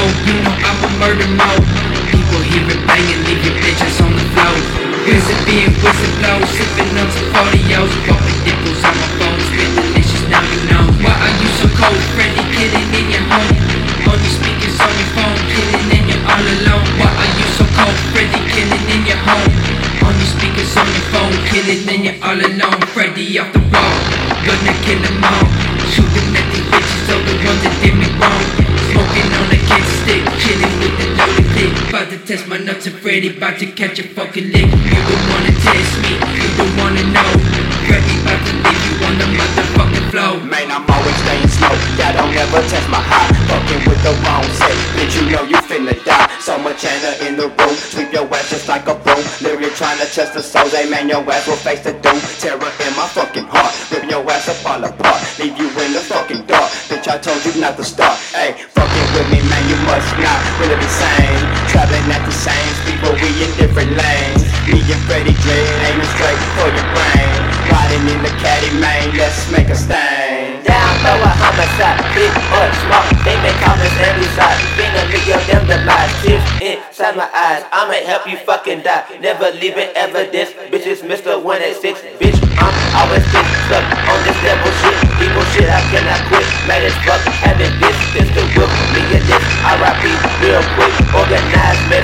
road, you know I'm a murder mode. People hear it banging, leave your bitches on the floor. Whistle being whistle blow, sipping on some 40-Os, popping dimples on my phone, spit delicious, now you know. Why are you so cold, Freddy, killing in your home? On your speakers, on your phone, killing and you're all alone. Why are you so cold, Freddy, killing in your home? On your speakers, on your phone, killing and you're all alone. Freddy off the road, gonna kill them all. Shooting at these bitches, all the ones that did me wrong. Smoking on a cancer stick, chilling with the loaded clip. About to test my nuts and Freddy, about to catch a fucking lick. You don't wanna test me, you don't wanna know. Freddy about to leave you on the motherfucking flow. Man, I'm always staying slow, y'all don't ever test my high. Fucking with the wrong set, bitch, you know you finna die. So much anger in the room, sweep your ass just like a broom. Literally trying to test the souls, hey man, your ass will face the doom. Terror in my fucking heart, ripping your ass up all apart. Leave you in the fucking dark, bitch, I told you not to start. Hey, fucking with me, man, you must not really be sane. Traveling at the same speed, but we in different lanes. Me and Freddy Dread aiming straight for your brain. Riding in the caddy, man, let's make a stain. Down low a homicide, big or small, they make comments every side. Being a nigga, them the lies, tears inside my eyes. I'ma help you fucking die, never leaving evidence. Bitch, it's Mr. 186, bitch, I'm always been stuck on this level shit. People shit, I cannot quit, mad as fuck, having this the whip, me and this, R.I.P. real quick, organized,